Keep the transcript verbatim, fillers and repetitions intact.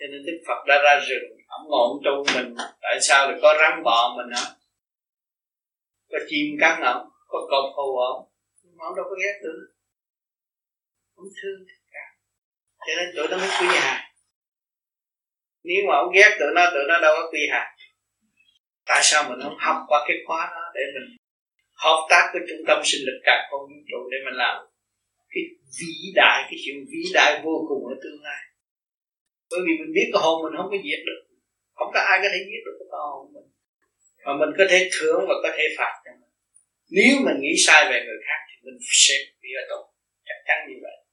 Cho nên Đức Phật đã ra rừng, ông ngọn tu mình. Tại sao lại có rắn bọ mình hả? Có chim cắn ổng, có cọp hù ổng, nhưng mà ông đâu có ghét tụi nó. Ông thương tất cả. Cho nên tụi nó mới quy hạt. Nếu mà ông ghét tụi nó, tụi nó đâu có quy hạt. Tại sao mình không học qua cái khóa đó để mình hợp tác với trung tâm sinh lực cả con vũ trụ để mình làm cái vĩ đại, cái chuyện vĩ đại vô cùng ở tương lai. Bởi vì mình biết cái hồn mình không có giết được, không có ai có thể giết được cái hồn mình, mà mình có thể thưởng và có thể phạt cho mình. Nếu mình nghĩ sai về người khác thì mình sẽ bị ở tội, chắc chắn như vậy.